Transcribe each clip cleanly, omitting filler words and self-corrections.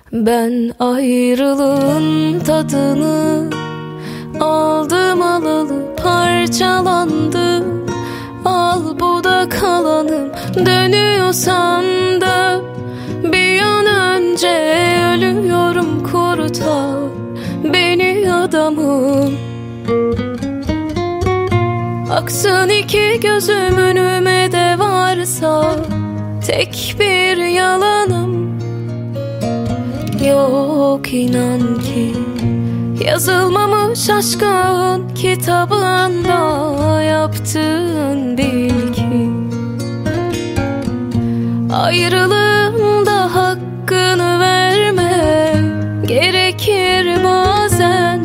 Ben ayrılığın tadını aldım alalı, parçalandım. Al bu da kalanım, dönüyorsan da bir an önce ölüyorum, kurtar beni adamım. Aksın iki gözüm, önüme de varsa tek bir yalanım. Yok inan ki yazılmamış aşkın kitabında, yaptığın bil ki ayrılığında hakkını verme gerekir bazen.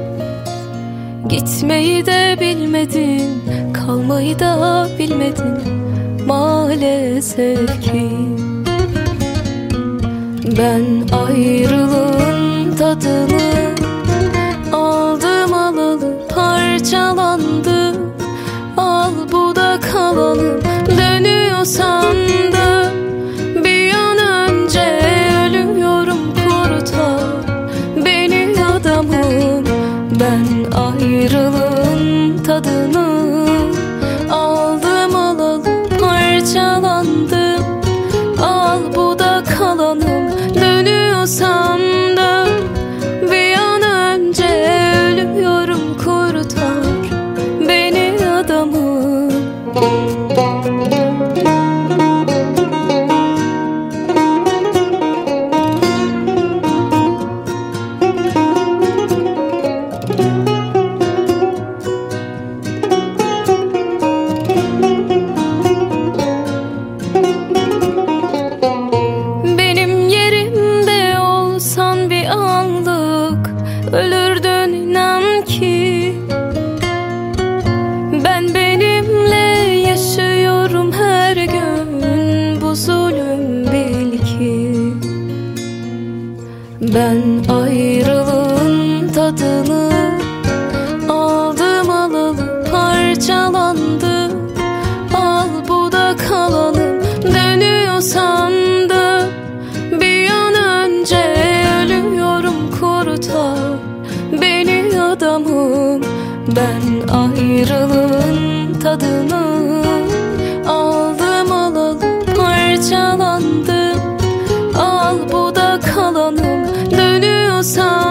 Gitmeyi de bilmedin, kalmayı da bilmedin maalesef ki. Ben ayrılığın tadını aldım alalı, parçalandım. Al bu da kalanım, dönüyorsan da bir an önce ölüyorum, kurtar beni adamım. Ben ayrılığın tadını aldım alalı, parçalandım. Al bu da kalanım, dönüyorsan da bir an önce ölüyorum, kurtar beni adamım. Ölürdün inan ki. Ben benimle yaşıyorum her gün, bu zulüm bil ki. Ben ayrılığın tadını aldım alalı, parçalandım. Al bu da kalanım, dönüyorsan da bir an önce ölüyorum, kurtar beni adamım. Ben ayrılığın tadını aldım alalı, parçalandım. Al bu da kalanım, dönüyorsan